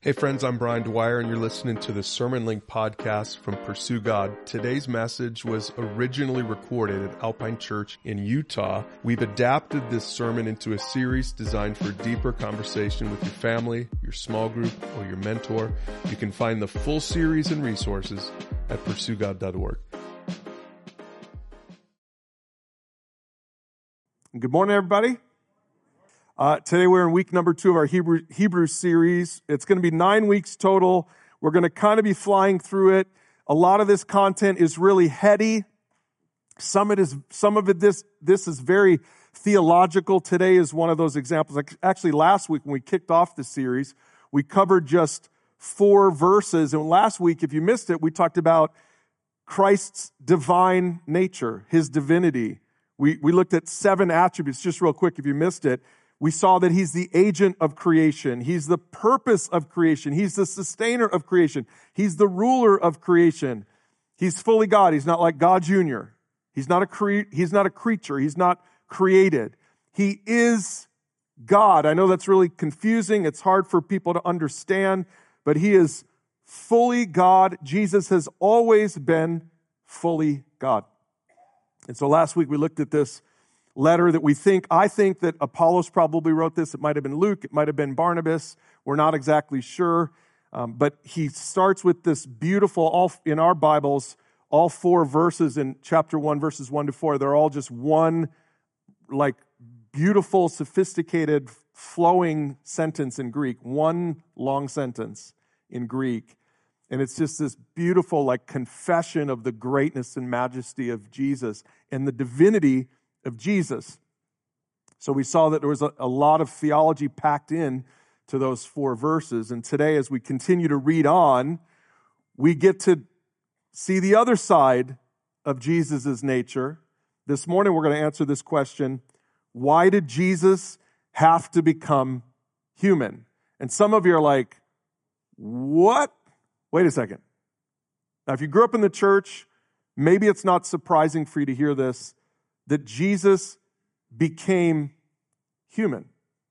Hey friends, I'm Brian Dwyer and you're listening to the Sermon Link podcast from Pursue God. Today's message was originally recorded at Alpine Church in Utah. We've adapted this sermon into a series designed for deeper conversation with your family, your small group, or your mentor. You can find the full series and resources at pursuegod.org. Good morning, everybody. Today we're in week number 2 of our Hebrew series. It's going to be 9 weeks total. We're going to kind of be flying through it. A lot of this content is really heady. Some of it this is very theological. Today is one of those examples. Actually, last week when we kicked off the series, we covered just 4 verses. And last week, if you missed it, we talked about Christ's divine nature, his divinity. We looked at 7 attributes. Just real quick, if you missed it. We saw that he's the agent of creation. He's the purpose of creation. He's the sustainer of creation. He's the ruler of creation. He's fully God. He's not like God Jr. He's not a creature. He's not created. He is God. I know that's really confusing. It's hard for people to understand, but he is fully God. Jesus has always been fully God. And so last week we looked at this letter that I think that Apollos probably wrote this. It might have been Luke. It might have been Barnabas. We're not exactly sure. But he starts with this beautiful, in our Bibles, all 4 verses in chapter 1, verses 1 to 4. They're all just one, like, beautiful, sophisticated, flowing sentence in Greek. One long sentence in Greek. And it's just this beautiful, like, confession of the greatness and majesty of Jesus and the divinity of Jesus. So we saw that there was a lot of theology packed in to those 4 verses. And today, as we continue to read on, we get to see the other side of Jesus' nature. This morning, we're going to answer this question: why did Jesus have to become human? And some of you are like, what? Wait a second. Now, if you grew up in the church, maybe it's not surprising for you to hear this, that Jesus became human.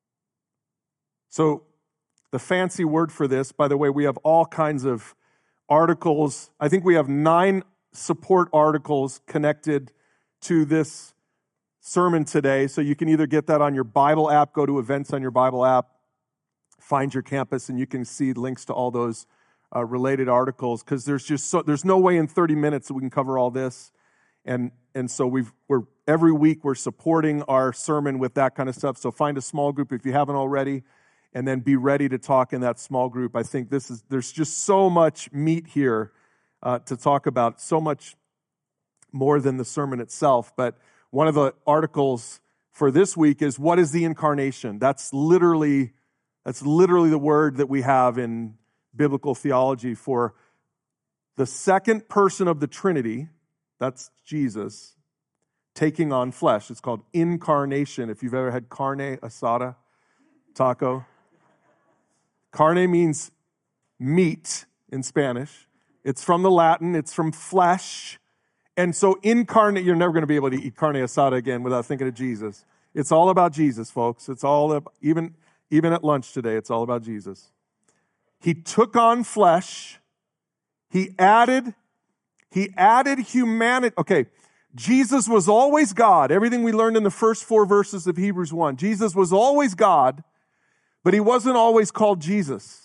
So the fancy word for this, by the way, we have all kinds of articles. I think we have 9 support articles connected to this sermon today. So you can either get that on your Bible app, go to events on your Bible app, find your campus, and you can see links to all those related articles, because there's no way in 30 minutes that we can cover all this. And so we're every week we're supporting our sermon with that kind of stuff. So find a small group if you haven't already, and then be ready to talk in that small group. I think there's just so much meat here to talk about, so much more than the sermon itself. But one of the articles for this week is, what is the incarnation? That's literally the word that we have in biblical theology for the second person of the Trinity. That's Jesus taking on flesh. It's called incarnation. If you've ever had carne asada taco. Carne means meat in Spanish. It's from the Latin. It's from flesh. And so incarnate, you're never going to be able to eat carne asada again without thinking of Jesus. It's all about Jesus, folks. It's all about, even at lunch today, it's all about Jesus. He took on flesh. He added humanity. Okay, Jesus was always God. Everything we learned in the first 4 verses of Hebrews 1. Jesus was always God, but he wasn't always called Jesus.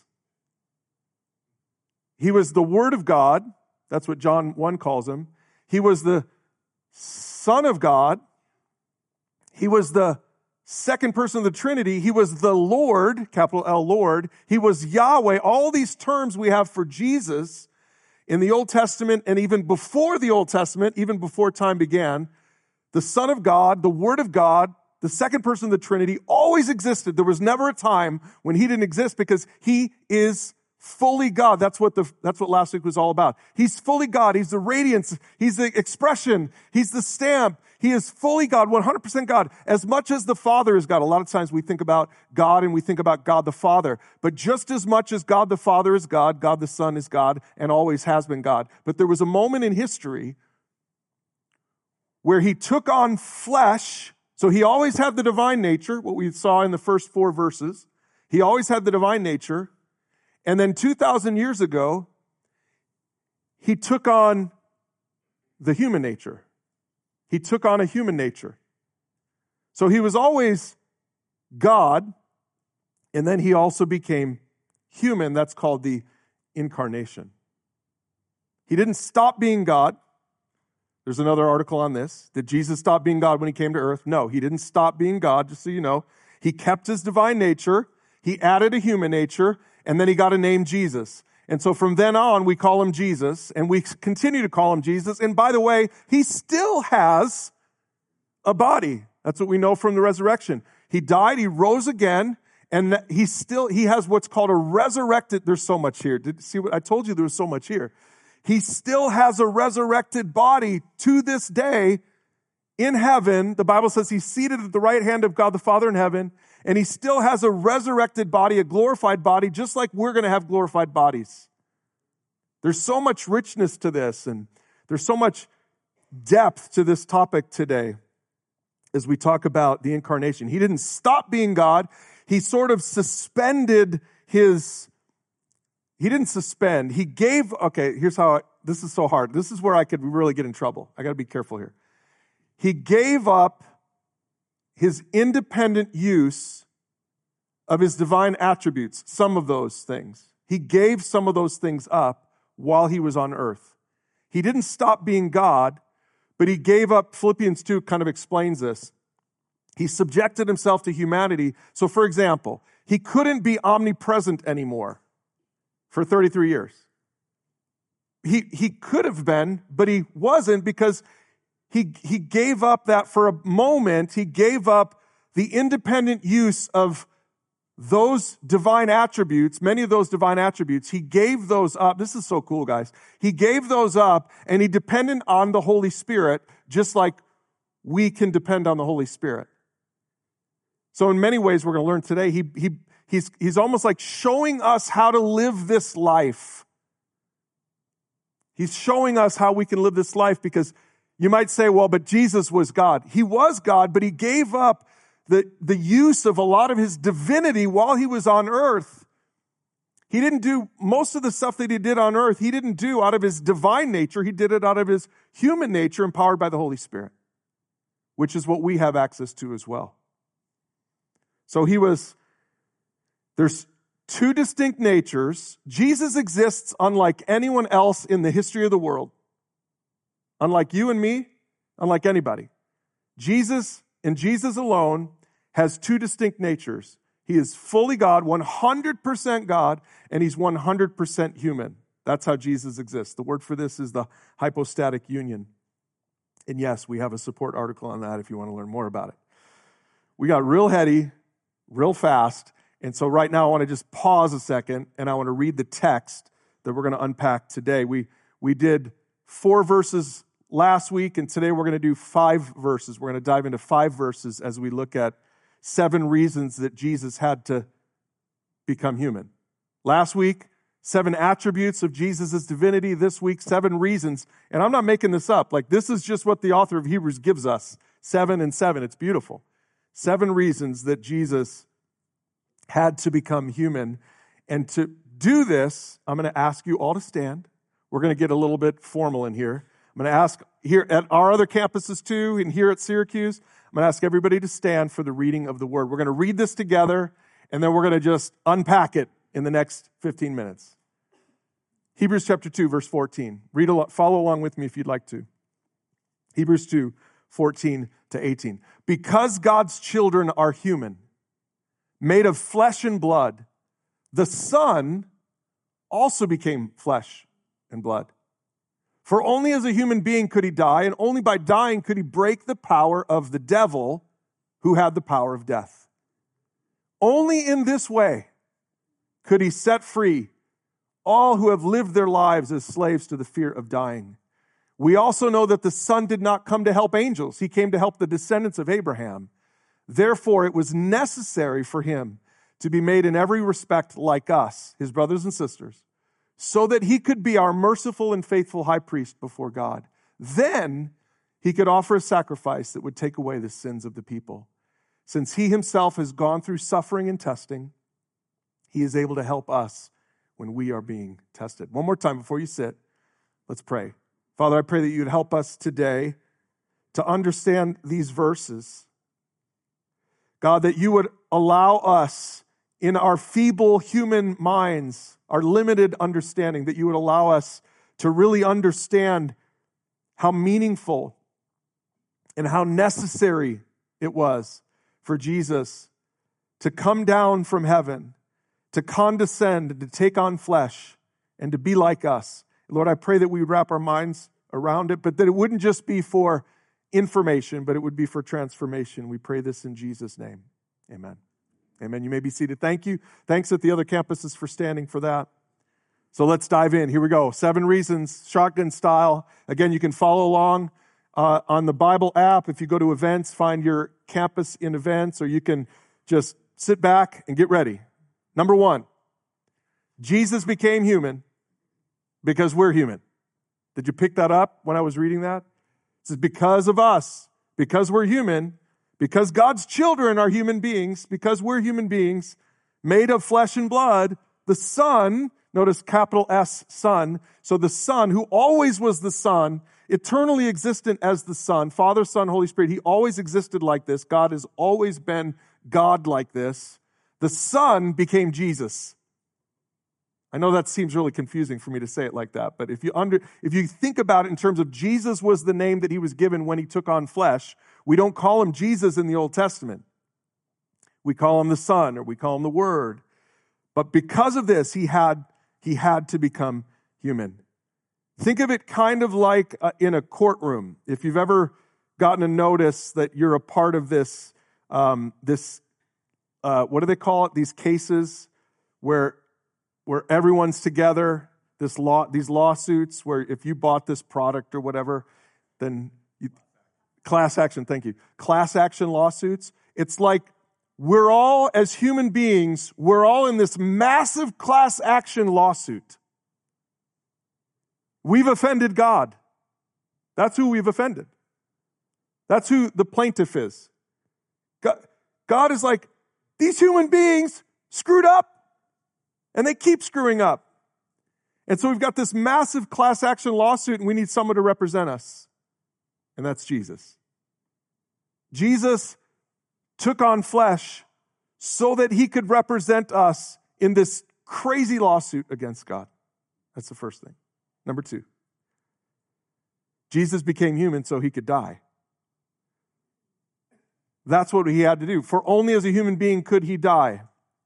He was the Word of God. That's what John 1 calls him. He was the Son of God. He was the second person of the Trinity. He was the Lord, capital L, Lord. He was Yahweh. All these terms we have for Jesus in the Old Testament, and even before the Old Testament, even before time began, the Son of God, the Word of God, the second person of the Trinity always existed. There was never a time when he didn't exist, because he is fully God. That's what last week was all about. He's fully God. He's the radiance. He's the expression. He's the stamp. He is fully God, 100% God, as much as the Father is God. A lot of times we think about God and we think about God the Father. But just as much as God the Father is God, God the Son is God, and always has been God. But there was a moment in history where he took on flesh. So he always had the divine nature, what we saw in the first 4 verses. He always had the divine nature. And then 2,000 years ago, he took on the human nature. He took on a human nature. So he was always God, and then he also became human. That's called the incarnation. He didn't stop being God. There's another article on this. Did Jesus stop being God when he came to earth? No, he didn't stop being God, just so you know. He kept his divine nature. He added a human nature, and then he got a name Jesus. And so from then on, we call him Jesus, and we continue to call him Jesus. And by the way, he still has a body. That's what we know from the resurrection. He died, he rose again, and he has what's called a resurrected, there's so much here. See what I told you, there was so much here. He still has a resurrected body to this day in heaven. The Bible says he's seated at the right hand of God the Father in heaven, and he still has a resurrected body, a glorified body, just like we're going to have glorified bodies. There's so much richness to this, and there's so much depth to this topic today as we talk about the incarnation. He didn't stop being God. He sort of suspended he didn't suspend. He gave, this is so hard. This is where I could really get in trouble. I got to be careful here. He gave up his independent use of his divine attributes, some of those things. He gave some of those things up while he was on earth. He didn't stop being God, but he gave up, Philippians 2 kind of explains this. He subjected himself to humanity. So for example, he couldn't be omnipresent anymore for 33 years. He could have been, but he wasn't because he gave up that for a moment. He gave up the independent use of those divine attributes, many of those divine attributes. He gave those up. This is so cool, guys. He gave those up and he depended on the Holy Spirit, just like we can depend on the Holy Spirit. So in many ways, we're going to learn today, he's almost like showing us how to live this life. He's showing us how we can live this life because you might say, well, but Jesus was God. He was God, but he gave up the use of a lot of his divinity while he was on earth. He didn't do most of the stuff that he did on earth. He didn't do out of his divine nature. He did it out of his human nature empowered by the Holy Spirit, which is what we have access to as well. So there's two distinct natures. Jesus exists unlike anyone else in the history of the world. Unlike you and me, unlike anybody. Jesus and Jesus alone has two distinct natures. He is fully God, 100% God, and he's 100% human. That's how Jesus exists. The word for this is the hypostatic union. And yes, we have a support article on that if you want to learn more about it. We got real heady, real fast, and so right now I want to just pause a second and I want to read the text that we're going to unpack today. We did 4 verses last week, and today we're going to do 5 verses. We're going to dive into 5 verses as we look at 7 reasons that Jesus had to become human. Last week, 7 attributes of Jesus' divinity. This week, 7 reasons. And I'm not making this up. Like, this is just what the author of Hebrews gives us. 7 and 7. It's beautiful. 7 reasons that Jesus had to become human. And to do this, I'm going to ask you all to stand. We're going to get a little bit formal in here. I'm going to ask here at our other campuses too, and here at Syracuse, I'm going to ask everybody to stand for the reading of the word. We're going to read this together, and then we're going to just unpack it in the next 15 minutes. Hebrews chapter 2, verse 14. Follow along with me if you'd like to. Hebrews 2, 14 to 18. Because God's children are human, made of flesh and blood, the Son also became flesh and blood. For only as a human being could he die, and only by dying could he break the power of the devil who had the power of death. Only in this way could he set free all who have lived their lives as slaves to the fear of dying. We also know that the Son did not come to help angels. He came to help the descendants of Abraham. Therefore, it was necessary for him to be made in every respect like us, his brothers and sisters, so that he could be our merciful and faithful high priest before God. Then he could offer a sacrifice that would take away the sins of the people. Since he himself has gone through suffering and testing, he is able to help us when we are being tested. One more time before you sit, let's pray. Father, I pray that you'd help us today to understand these verses. God, that you would allow us in our feeble human minds, our limited understanding, that you would allow us to really understand how meaningful and how necessary it was for Jesus to come down from heaven, to condescend, and to take on flesh, and to be like us. Lord, I pray that we would wrap our minds around it, but that it wouldn't just be for information, but it would be for transformation. We pray this in Jesus' name. Amen. Amen. You may be seated. Thank you. Thanks at the other campuses for standing for that. So let's dive in. Here we go. 7 reasons, shotgun style. Again, you can follow along on the Bible app. If you go to events, find your campus in events, or you can just sit back and get ready. Number 1, Jesus became human because we're human. Did you pick that up when I was reading that? It says because of us, because we're human, because God's children are human beings, because we're human beings made of flesh and blood, the Son, notice capital S, Son, so the Son, who always was the Son, eternally existent as the Son, Father, Son, Holy Spirit, he always existed like this. God has always been God like this. The Son became Jesus. I know that seems really confusing for me to say it like that, but if you think about it in terms of Jesus was the name that he was given when he took on flesh, we don't call him Jesus in the Old Testament. We call him the Son, or we call him the Word. But because of this, he had to become human. Think of it kind of like in a courtroom. If you've ever gotten a notice that you're a part of this, what do they call it? These cases where everyone's together, these lawsuits where if you bought this product or whatever, then class action, thank you. Class action lawsuits. It's like we're all, as human beings, we're all in this massive class action lawsuit. We've offended God. That's who we've offended. That's who the plaintiff is. God is like, these human beings screwed up. And they keep screwing up. And so we've got this massive class action lawsuit, and we need someone to represent us. And that's Jesus. Jesus took on flesh so that he could represent us in this crazy lawsuit against God. That's the first thing. Number 2, Jesus became human so he could die. That's what he had to do. For only as a human being could he die.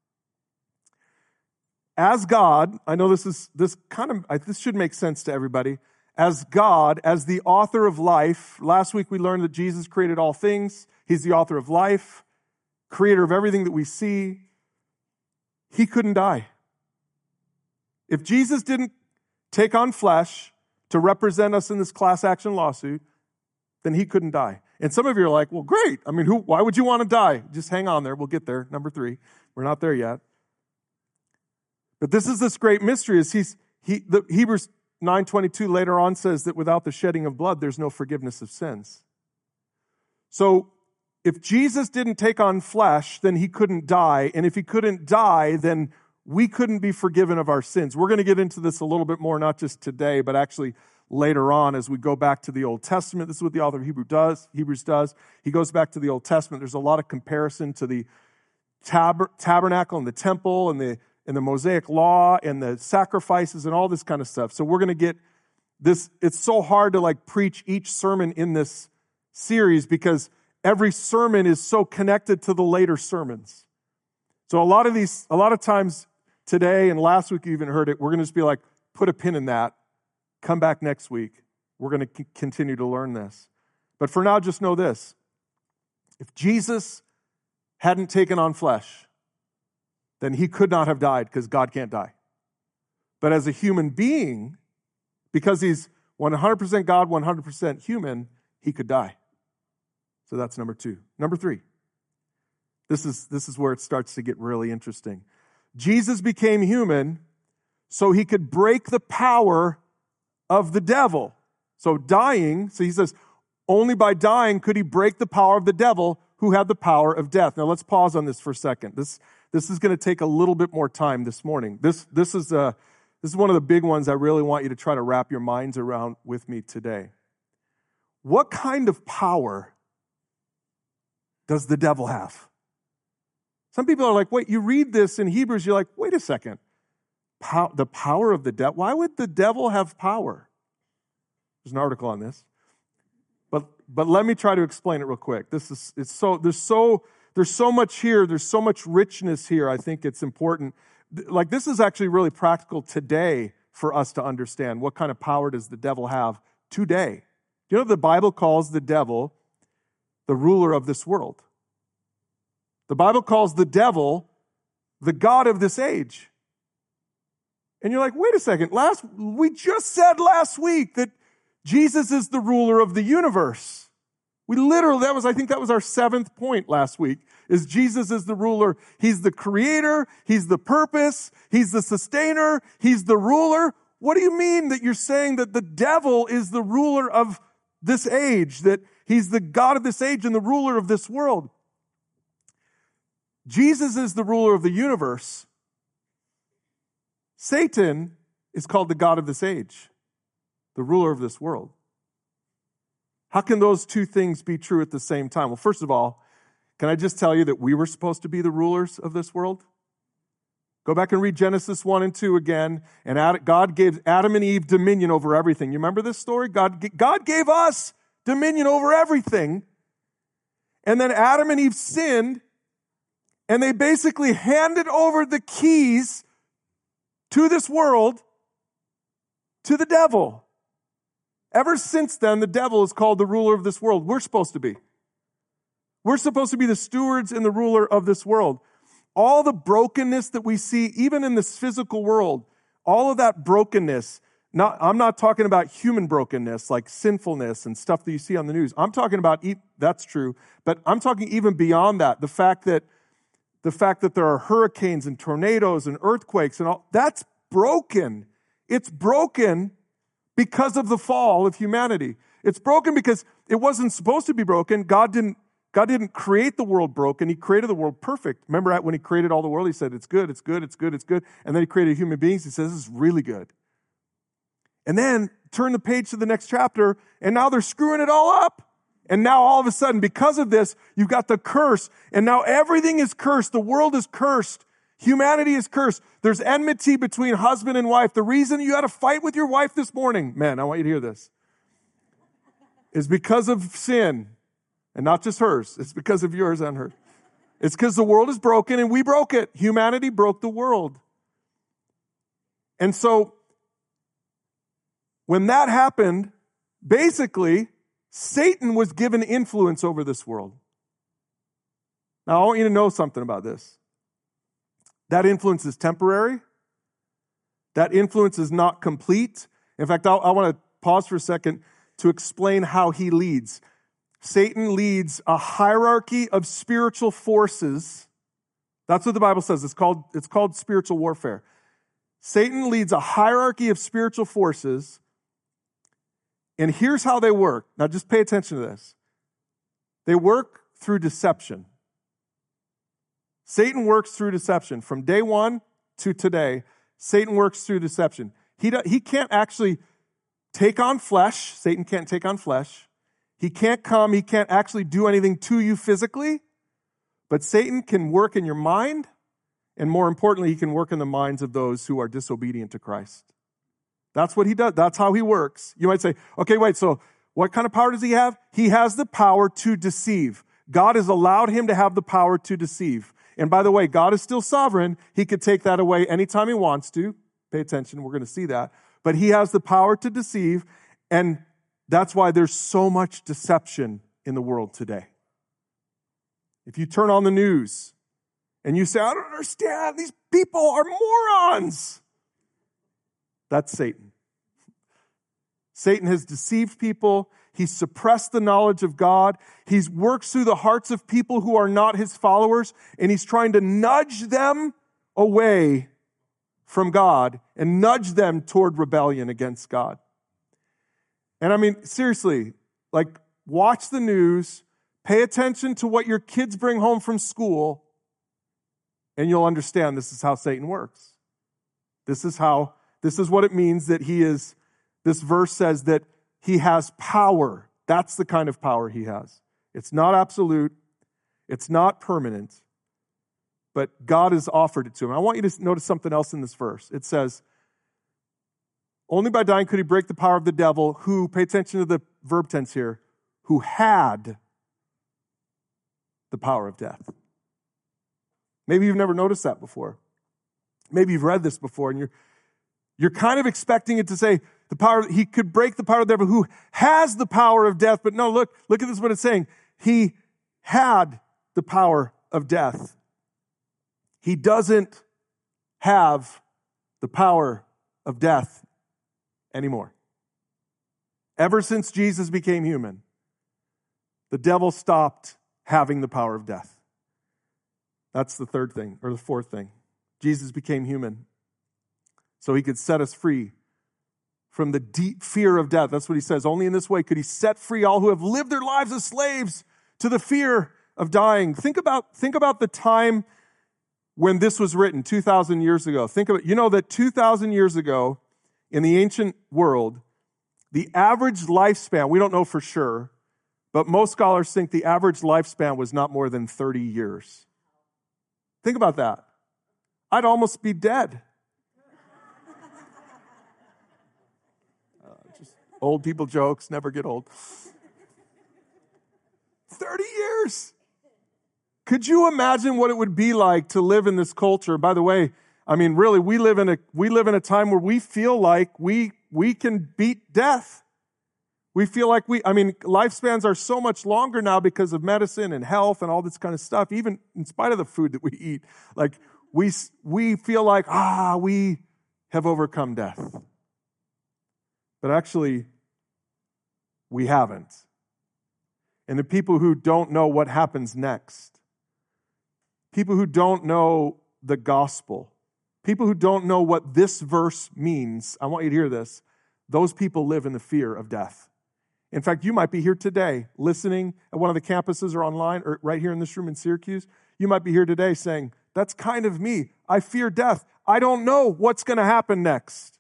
As God, I know this should make sense to everybody. As God, as the author of life, last week we learned that Jesus created all things. He's the author of life, creator of everything that we see. He couldn't die. If Jesus didn't take on flesh to represent us in this class action lawsuit, then he couldn't die. And some of you are like, well, great. I mean, why would you want to die? Just hang on there. We'll get there. Number 3. We're not there yet. But this great mystery is the Hebrews 9:22 later on says that without the shedding of blood, there's no forgiveness of sins. So if Jesus didn't take on flesh, then he couldn't die. And if he couldn't die, then we couldn't be forgiven of our sins. We're going to get into this a little bit more, not just today, but actually later on as we go back to the Old Testament. This is what the author of Hebrews does. He goes back to the Old Testament. There's a lot of comparison to the tabernacle and the temple and the Mosaic law and the sacrifices and all this kind of stuff. So we're going to get this. It's so hard to preach each sermon in this series because every sermon is so connected to the later sermons. So a lot of times today and last week you even heard it, we're going to just be like, put a pin in that. Come back next week. We're going to continue to learn this. But for now, just know this. If Jesus hadn't taken on flesh, then he could not have died because God can't die. But as a human being, because he's 100% God, 100% human, he could die. So that's number 2. Number 3. This is where it starts to get really interesting. Jesus became human so he could break the power of the devil. So he says, only by dying could he break the power of the devil who had the power of death. Now let's pause on this for a second. This is going to take a little bit more time this morning. This is one of the big ones I really want you to try to wrap your minds around with me today. What kind of power does the devil have? Some people are like, wait, you read this in Hebrews, you're like, wait a second. The power of the devil? Why would the devil have power? There's an article on this. But let me try to explain it real quick. There's so much here. There's so much richness here. I think it's important. Like, this is actually really practical today for us to understand. What kind of power does the devil have today? You know, the Bible calls the devil the ruler of this world. The Bible calls the devil the god of this age. And you're like, wait a second. We just said last week that Jesus is the ruler of the universe. I think that was our 7th point last week, is Jesus is the ruler. He's the creator. He's the purpose. He's the sustainer. He's the ruler. What do you mean that you're saying that the devil is the ruler of this age, that he's the god of this age and the ruler of this world? Jesus is the ruler of the universe. Satan is called the god of this age, the ruler of this world. How can those two things be true at the same time? Well, first of all, can I just tell you that we were supposed to be the rulers of this world? Go back and read Genesis 1 and 2 again. And God gave Adam and Eve dominion over everything. You remember this story? God gave us dominion over everything. And then Adam and Eve sinned, and they basically handed over the keys to this world to the devil. Ever since then, the devil is called the ruler of this world. We're supposed to be. We're supposed to be the stewards and the ruler of this world. All the brokenness that we see, even in this physical world, all of that brokenness, I'm not talking about human brokenness, like sinfulness and stuff that you see on the news. I'm talking about, that's true, but I'm talking even beyond that. The fact that there are hurricanes and tornadoes and earthquakes and all, that's broken. It's broken because of the fall of humanity. It's broken because it wasn't supposed to be broken. God didn't create the world broken. He created the world perfect. Remember when he created all the world, he said, it's good, it's good, it's good, it's good. And then he created human beings. He says, this is really good. And then turn the page to the next chapter, and now they're screwing it all up. And now all of a sudden, because of this, you've got the curse. And now everything is cursed. The world is cursed. Humanity is cursed. There's enmity between husband and wife. The reason you had a fight with your wife this morning, man, I want you to hear this, is because of sin. And not just hers. It's because of yours and hers. It's because the world is broken and we broke it. Humanity broke the world. And so, when that happened, basically, Satan was given influence over this world. Now, I want you to know something about this. That influence is temporary. That influence is not complete. In fact, I want to pause for a second to explain how he leads. Satan leads a hierarchy of spiritual forces. That's what the Bible says. It's called spiritual warfare. Satan leads a hierarchy of spiritual forces. And here's how they work. Now just pay attention to this. They work through deception. Satan works through deception. From day one to today, Satan works through deception. He can't actually take on flesh. Satan can't take on flesh. He can't come. He can't actually do anything to you physically. But Satan can work in your mind. And more importantly, he can work in the minds of those who are disobedient to Christ. That's what he does. That's how he works. You might say, okay, wait, so what kind of power does he have? He has the power to deceive. God has allowed him to have the power to deceive. And by the way, God is still sovereign. He could take that away anytime he wants to. Pay attention. We're going to see that. But he has the power to deceive. And that's why there's so much deception in the world today. If you turn on the news and you say, I don't understand, these people are morons. That's Satan. Satan has deceived people. He's suppressed the knowledge of God. He's worked through the hearts of people who are not his followers, and he's trying to nudge them away from God and nudge them toward rebellion against God. And I mean, seriously, like, watch the news, pay attention to what your kids bring home from school, and you'll understand this is how Satan works. This is what it means that this verse says that he has power. That's the kind of power he has. It's not absolute. It's not permanent. But God has offered it to him. I want you to notice something else in this verse. It says, only by dying could he break the power of the devil who, pay attention to the verb tense here, who had the power of death. Maybe you've never noticed that before. Maybe you've read this before and you're kind of expecting it to say he could break the power of the devil who has the power of death. But no, look at this, what it's saying. He had the power of death. He doesn't have the power of death anymore. Ever since Jesus became human, the devil stopped having the power of death. That's the third thing, or the fourth thing. Jesus became human so he could set us free from the deep fear of death. That's what he says. Only in this way could he set free all who have lived their lives as slaves to the fear of dying. Think about the time when this was written 2,000 years ago. You know that 2,000 years ago in the ancient world, the average lifespan, we don't know for sure, but most scholars think the average lifespan was not more than 30 years. Think about that. I'd almost be dead. Just old people jokes, never get old. 30 years. Could you imagine what it would be like to live in this culture? By the way, I mean, really, we live in a time where we feel like we can beat death. We feel like lifespans are so much longer now because of medicine and health and all this kind of stuff, even in spite of the food that we eat. Like, we feel like, we have overcome death. But actually, we haven't. And the people who don't know what happens next, people who don't know the gospel, people who don't know what this verse means, I want you to hear this, those people live in the fear of death. In fact, you might be here today listening at one of the campuses or online or right here in this room in Syracuse. You might be here today saying, that's kind of me. I fear death. I don't know what's going to happen next.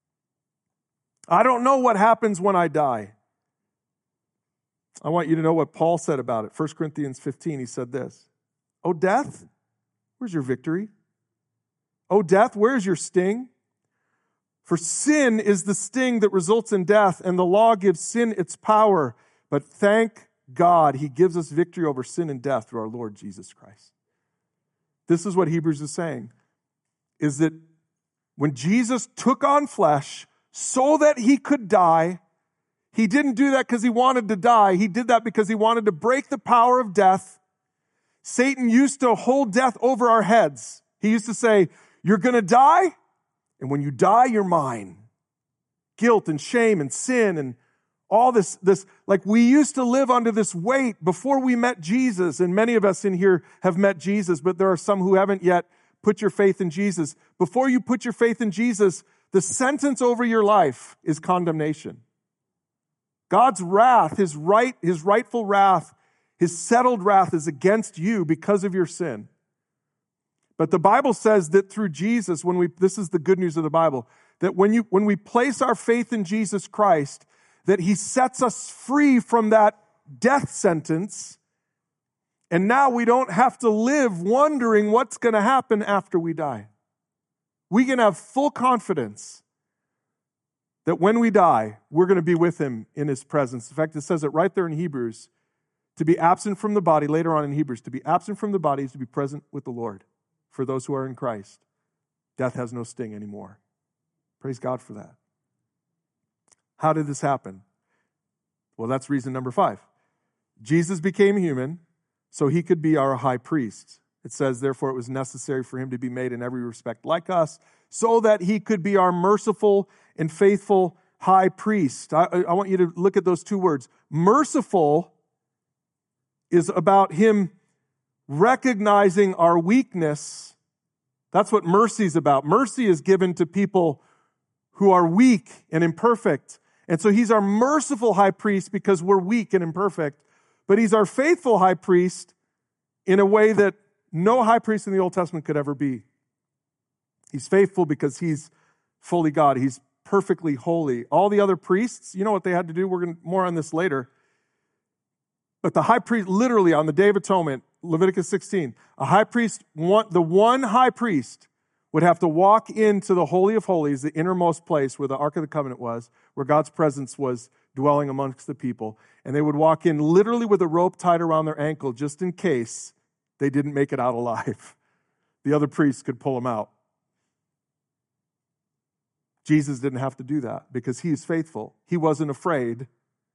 I don't know what happens when I die. I want you to know what Paul said about it. 1 Corinthians 15, he said this. Oh, death, where's your victory? Oh, death, where's your sting? For sin is the sting that results in death, and the law gives sin its power. But thank God, he gives us victory over sin and death through our Lord Jesus Christ. This is what Hebrews is saying, is that when Jesus took on flesh so that he could die, he didn't do that because he wanted to die. He did that because he wanted to break the power of death. Satan used to hold death over our heads. He used to say, you're going to die, and when you die, you're mine. Guilt and shame and sin and all this, like we used to live under this weight before we met Jesus, and many of us in here have met Jesus, but there are some who haven't yet put your faith in Jesus. Before you put your faith in Jesus, the sentence over your life is condemnation. God's wrath, his rightful wrath, his settled wrath is against you because of your sin. But the Bible says that through Jesus, this is the good news of the Bible, that when we place our faith in Jesus Christ, that he sets us free from that death sentence, and now we don't have to live wondering what's going to happen after we die. We can have full confidence that when we die, we're going to be with him in his presence. In fact, it says it right there in Hebrews, to be absent from the body, later on in Hebrews, to be absent from the body is to be present with the Lord. For those who are in Christ, death has no sting anymore. Praise God for that. How did this happen? Well, that's reason number 5. Jesus became human so he could be our high priest. It says, therefore, it was necessary for him to be made in every respect like us, so that he could be our merciful and faithful high priest. I want you to look at those two words. Merciful is about him recognizing our weakness. That's what mercy is about. Mercy is given to people who are weak and imperfect. And so he's our merciful high priest because we're weak and imperfect. But he's our faithful high priest in a way that no high priest in the Old Testament could ever be. He's faithful because he's fully God. He's perfectly holy. All the other priests, you know what they had to do? We're going to more on this later. But the high priest, literally on the Day of Atonement, Leviticus 16, the one high priest would have to walk into the Holy of Holies, the innermost place where the Ark of the Covenant was, where God's presence was dwelling amongst the people. And they would walk in literally with a rope tied around their ankle just in case they didn't make it out alive. The other priests could pull them out. Jesus didn't have to do that because he is faithful. He wasn't afraid.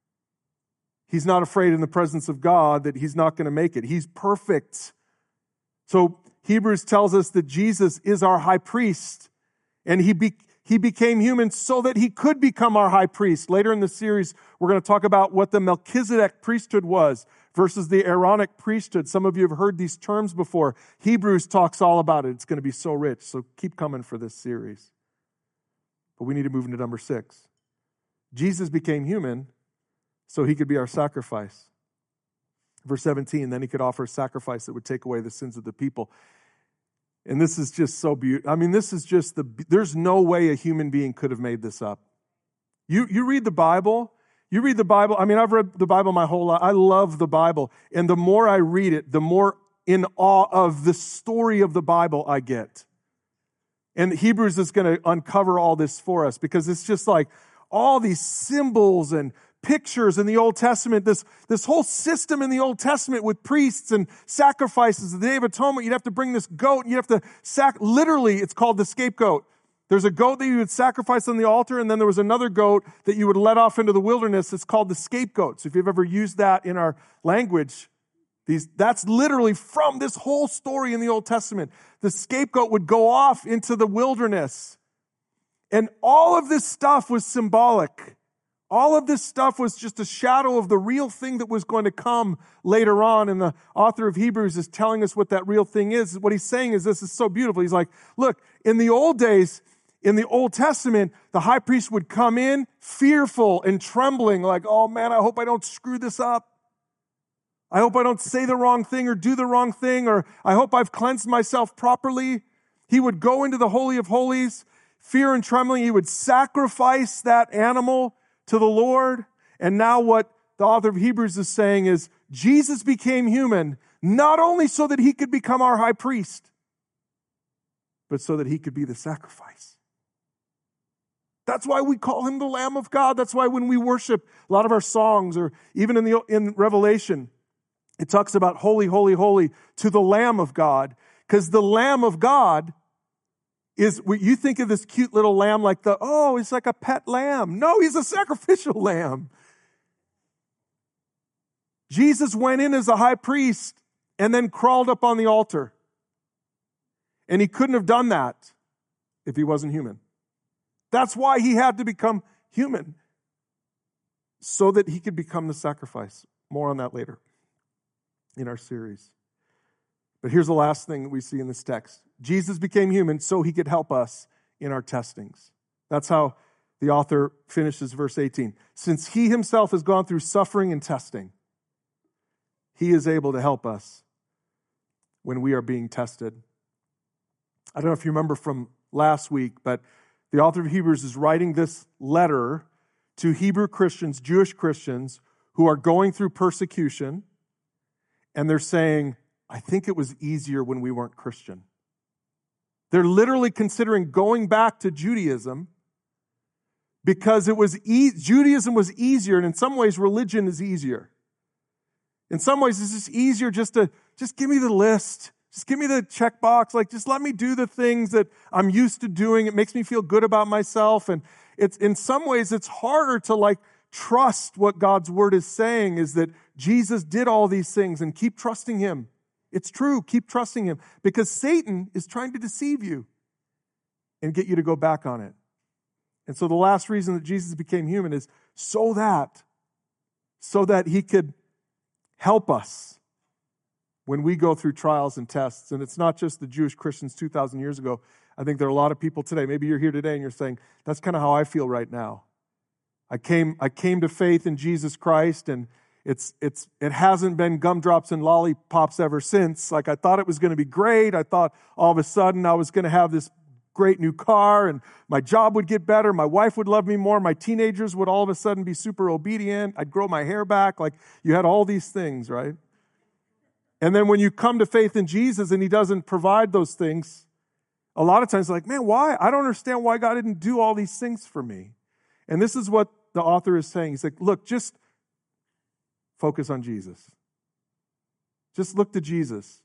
He's not afraid in the presence of God that he's not going to make it. He's perfect. So Hebrews tells us that Jesus is our high priest, and he became human so that he could become our high priest. Later in the series, we're going to talk about what the Melchizedek priesthood was versus the Aaronic priesthood. Some of you have heard these terms before. Hebrews talks all about it. It's going to be so rich, so keep coming for this series. But we need to move into number 6. Jesus became human so he could be our sacrifice. Verse 17, then he could offer a sacrifice that would take away the sins of the people. And this is just so beautiful. I mean, this is just there's no way a human being could have made this up. You read the Bible. I mean, I've read the Bible my whole life. I love the Bible. And the more I read it, the more in awe of the story of the Bible I get. And Hebrews is going to uncover all this for us because it's just like all these symbols and pictures in the Old Testament, this whole system in the Old Testament with priests and sacrifices. The Day of Atonement, you'd have to bring this goat and you'd have to literally, it's called the scapegoat. There's a goat that you would sacrifice on the altar, and then there was another goat that you would let off into the wilderness. It's called the scapegoat. So if you've ever used that in our language, that's literally from this whole story in the Old Testament. The scapegoat would go off into the wilderness. And all of this stuff was symbolic. All of this stuff was just a shadow of the real thing that was going to come later on. And the author of Hebrews is telling us what that real thing is. What he's saying is this is so beautiful. He's like, look, in the old days, in the Old Testament, the high priest would come in fearful and trembling, like, oh man, I hope I don't screw this up. I hope I don't say the wrong thing or do the wrong thing, or I hope I've cleansed myself properly. He would go into the Holy of Holies, fear and trembling. He would sacrifice that animal to the Lord. And now what the author of Hebrews is saying is Jesus became human, not only so that he could become our high priest, but so that he could be the sacrifice. That's why we call him the Lamb of God. That's why when we worship, a lot of our songs, or even in Revelation, it talks about holy, holy, holy to the Lamb of God. Because the Lamb of God is, you think of this cute little lamb like it's like a pet lamb. No, he's a sacrificial lamb. Jesus went in as a high priest and then crawled up on the altar. And he couldn't have done that if he wasn't human. That's why he had to become human, so that he could become the sacrifice. More on that later in our series. But here's the last thing that we see in this text. Jesus became human so he could help us in our testings. That's how the author finishes verse 18. Since he himself has gone through suffering and testing, he is able to help us when we are being tested. I don't know if you remember from last week, but the author of Hebrews is writing this letter to Hebrew Christians, Jewish Christians, who are going through persecution, and they're saying, I think it was easier when we weren't Christian. They're literally considering going back to Judaism because it was Judaism was easier, and in some ways religion is easier. In some ways it's just easier just give me the list. Just give me the checkbox. Like, just let me do the things that I'm used to doing. It makes me feel good about myself. And it's, in some ways, it's harder to trust what God's word is saying, is that Jesus did all these things, and keep trusting him. It's true. Keep trusting him, because Satan is trying to deceive you and get you to go back on it. And so the last reason that Jesus became human is so that he could help us when we go through trials and tests. And it's not just the Jewish Christians 2,000 years ago. I think there are a lot of people today. Maybe you're here today and you're saying, that's kind of how I feel right now. I came to faith in Jesus Christ, and It hasn't been gumdrops and lollipops ever since. Like, I thought it was going to be great. I thought all of a sudden I was going to have this great new car and my job would get better. My wife would love me more. My teenagers would all of a sudden be super obedient. I'd grow my hair back. Like, you had all these things, right? And then when you come to faith in Jesus and he doesn't provide those things, a lot of times like, man, why? I don't understand why God didn't do all these things for me. And this is what the author is saying. He's like, look, just focus on Jesus. Just look to Jesus.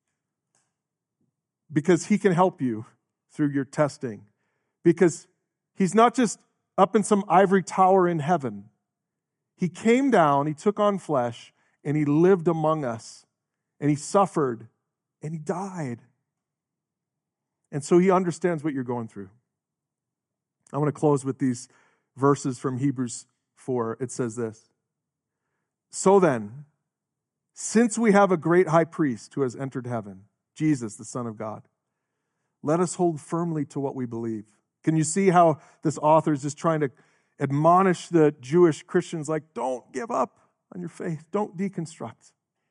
Because he can help you through your testing. Because he's not just up in some ivory tower in heaven. He came down, he took on flesh, and he lived among us. And he suffered, and he died. And so he understands what you're going through. I want to close with these verses from Hebrews 4. It says this. So then, since we have a great high priest who has entered heaven, Jesus, the Son of God, let us hold firmly to what we believe. Can you see how this author is just trying to admonish the Jewish Christians, like, don't give up on your faith. Don't deconstruct.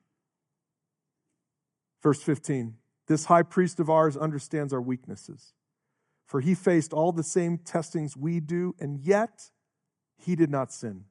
Verse 15, this high priest of ours understands our weaknesses, for he faced all the same testings we do, and yet he did not sin.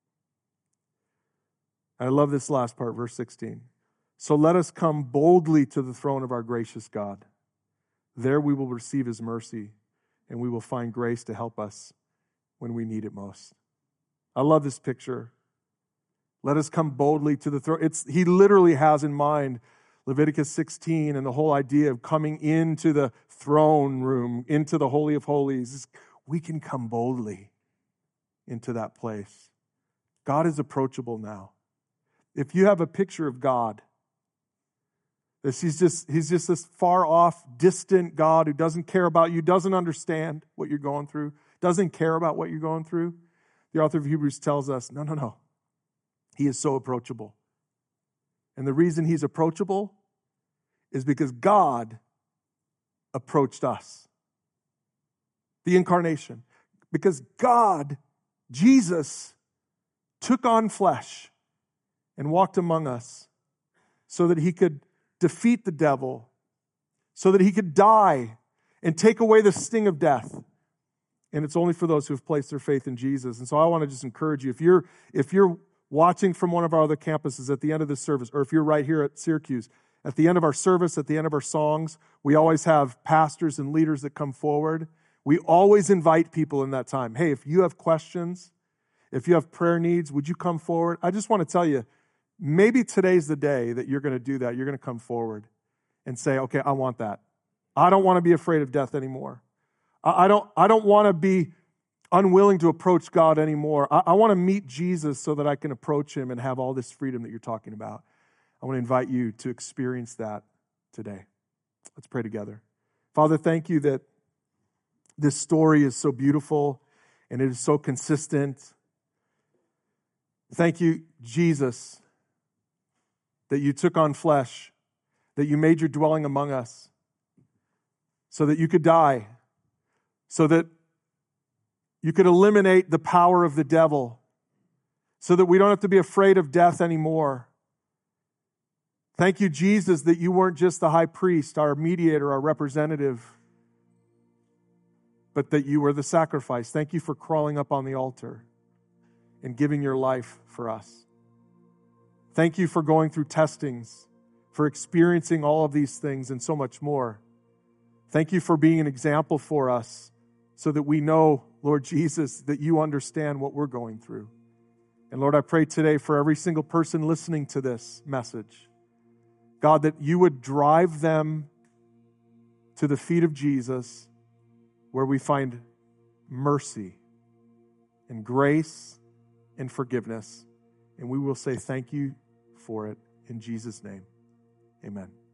I love this last part, verse 16. So let us come boldly to the throne of our gracious God. There we will receive his mercy, and we will find grace to help us when we need it most. I love this picture. Let us come boldly to the throne. He literally has in mind Leviticus 16 and the whole idea of coming into the throne room, into the Holy of Holies. We can come boldly into that place. God is approachable now. If you have a picture of God, he's just this far off, distant God who doesn't care about you, doesn't understand what you're going through, doesn't care about what you're going through. The author of Hebrews tells us, no. He is so approachable. And the reason he's approachable is because God approached us. The incarnation. Because God, Jesus, took on flesh and walked among us so that he could defeat the devil, so that he could die and take away the sting of death. And it's only for those who have placed their faith in Jesus. And so I want to just encourage you, if you're watching from one of our other campuses at the end of this service, or if you're right here at Syracuse, at the end of our service, at the end of our songs, we always have pastors and leaders that come forward. We always invite people in that time. Hey, if you have questions, if you have prayer needs, would you come forward? I just want to tell you, maybe today's the day that you're going to do that. You're going to come forward and say, okay, I want that. I don't want to be afraid of death anymore. I don't want to be unwilling to approach God anymore. I want to meet Jesus so that I can approach him and have all this freedom that you're talking about. I want to invite you to experience that today. Let's pray together. Father, thank you that this story is so beautiful and it is so consistent. Thank you, Jesus, that you took on flesh, that you made your dwelling among us so that you could die, so that you could eliminate the power of the devil, so that we don't have to be afraid of death anymore. Thank you, Jesus, that you weren't just the high priest, our mediator, our representative, but that you were the sacrifice. Thank you for crawling up on the altar and giving your life for us. Thank you for going through testings, for experiencing all of these things and so much more. Thank you for being an example for us so that we know, Lord Jesus, that you understand what we're going through. And Lord, I pray today for every single person listening to this message, God, that you would drive them to the feet of Jesus where we find mercy and grace and forgiveness. And we will say thank you for it in Jesus' name. Amen.